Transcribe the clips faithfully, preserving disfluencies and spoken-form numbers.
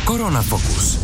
Koronafokus.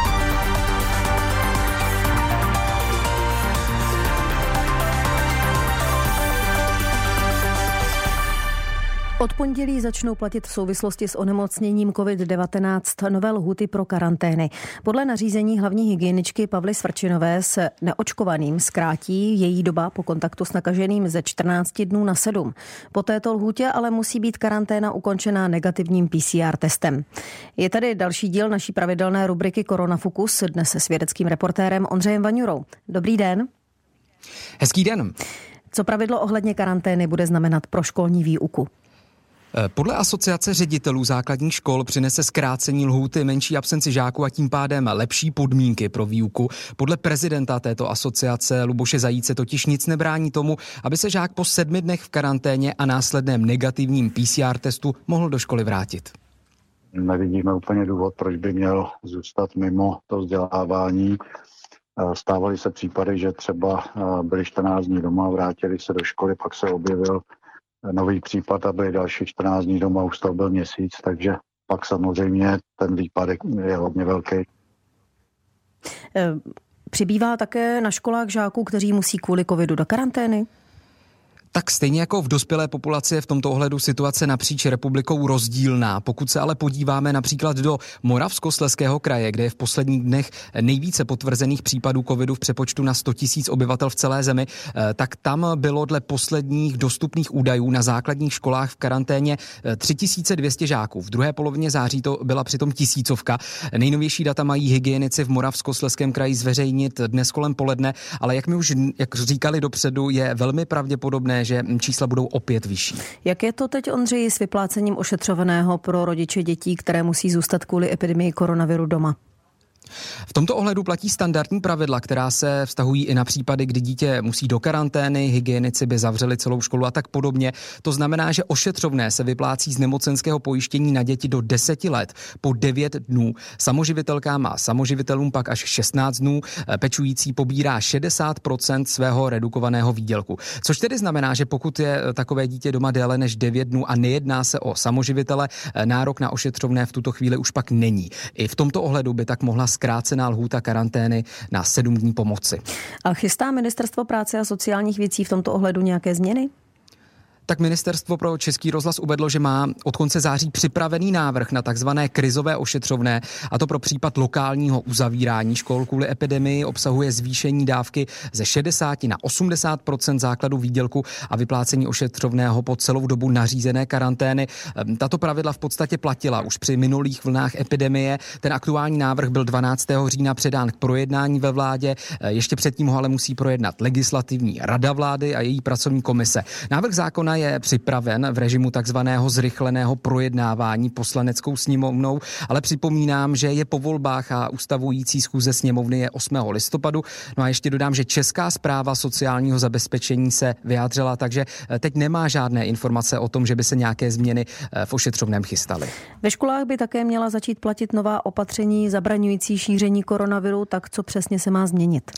Od pondělí začnou platit v souvislosti s onemocněním covid devatenáct nové lhůty pro karantény. Podle nařízení hlavní hygieničky Pavly Svrčinové se neočkovaným zkrátí její doba po kontaktu s nakaženým ze čtrnácti dnů na sedm. Po této lhůtě ale musí být karanténa ukončená negativním P C R testem. Je tady další díl naší pravidelné rubriky Koronafokus, dnes se svědeckým reportérem Ondřejem Vaňurou. Dobrý den. Hezký den. Co pravidlo ohledně karantény bude znamenat pro školní výuku? Podle Asociace ředitelů základních škol přinese zkrácení lhůty, menší absenci žáků a tím pádem lepší podmínky pro výuku. Podle prezidenta této asociace Luboše Zajíce totiž nic nebrání tomu, aby se žák po sedmi dnech v karanténě a následném negativním P C R testu mohl do školy vrátit. Nevidíme úplně důvod, proč by měl zůstat mimo to vzdělávání. Stávaly se případy, že třeba byli čtrnáct dní doma, vrátili se do školy, pak se objevil nový případ a byli další čtrnáct dní doma, už to byl měsíc, takže pak samozřejmě ten výpadek je hodně velký. Přibývá také na školách žáků, kteří musí kvůli covidu do karantény? Tak stejně jako v dospělé populaci je v tomto ohledu situace napříč republikou rozdílná. Pokud se ale podíváme například do Moravskoslezského kraje, kde je v posledních dnech nejvíce potvrzených případů covidu v přepočtu na sto tisíc obyvatel v celé zemi, tak tam bylo dle posledních dostupných údajů na základních školách v karanténě tři tisíce dvě stě žáků. V druhé polovině září to byla přitom tisícovka. Nejnovější data mají hygienici v Moravskoslezském kraji zveřejnit dnes kolem poledne, ale jak mi už jak říkali dopředu, je velmi pravděpodobné, že čísla budou opět vyšší. Jak je to teď, Ondřeji, s vyplácením ošetřovaného pro rodiče dětí, které musí zůstat kvůli epidemii koronaviru doma? V tomto ohledu platí standardní pravidla, která se vztahují i na případy, kdy dítě musí do karantény, hygienici by zavřeli celou školu a tak podobně. To znamená, že ošetřovné se vyplácí z nemocenského pojištění na děti do deseti let po devět dnů. Samoživitelkám a samoživitelům pak až šestnáct dnů. Pečující pobírá šedesát procent svého redukovaného výdělku. Což tedy znamená, že pokud je takové dítě doma déle než devět dnů a nejedná se o samoživitele, nárok na ošetřovné v tuto chvíli už pak není. I v tomto ohledu by tak mohla zkrácená lhůta karantény na sedm dní pomoci. A chystá Ministerstvo práce a sociálních věcí v tomto ohledu nějaké změny? Tak Ministerstvo pro Český rozhlas uvedlo, že má od konce září připravený návrh na takzvané krizové ošetřovné, a to pro případ lokálního uzavírání škol kvůli epidemii. Obsahuje zvýšení dávky ze šedesát na osmdesát procent základu výdělku a vyplácení ošetřovného po celou dobu nařízené karantény. Tato pravidla v podstatě platila už při minulých vlnách epidemie. Ten aktuální návrh byl dvanáctého října předán k projednání ve vládě. Ještě předtím ho ale musí projednat Legislativní rada vlády a její pracovní komise. Návrh zákona je připraven v režimu takzvaného zrychleného projednávání poslaneckou sněmovnou, ale připomínám, že je po volbách a ustavující schůze sněmovny je osmého listopadu. No a ještě dodám, že Česká správa sociálního zabezpečení se vyjádřila, takže teď nemá žádné informace o tom, že by se nějaké změny v ošetřovném chystaly. Ve školách by také měla začít platit nová opatření zabraňující šíření koronaviru, tak co přesně se má změnit?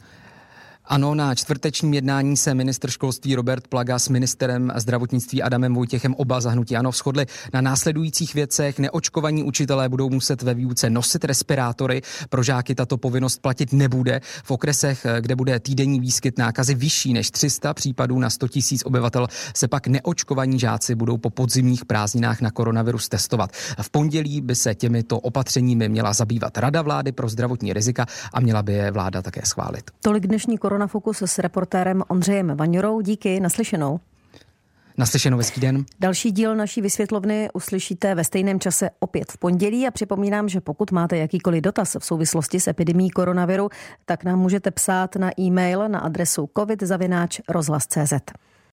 Ano, na čtvrtečním jednání se ministr školství Robert Plaga s ministrem zdravotnictví Adamem Vojtěchem, oba za hnutí ANO, shodli na následujících věcech. Neočkovaní učitelé budou muset ve výuce nosit respirátory. Pro žáky tato povinnost platit nebude. V okresech, kde bude týdenní výskyt nákazy vyšší než tři sta případů na sto tisíc obyvatel, se pak neočkovaní žáci budou po podzimních prázdninách na koronavirus testovat. V pondělí by se těmito opatřeními měla zabývat Rada vlády pro zdravotní rizika a měla by je vláda také schválit. Tolik dnešní Koronafokus s reportérem Ondřejem Vaňurou. Díky, naslyšenou. Naslyšenou, hezký den. Další díl naší vysvětlovny uslyšíte ve stejném čase opět v pondělí a připomínám, že pokud máte jakýkoliv dotaz v souvislosti s epidemií koronaviru, tak nám můžete psát na e-mail na adresu covid zavináč rozhlas tečka cé zet.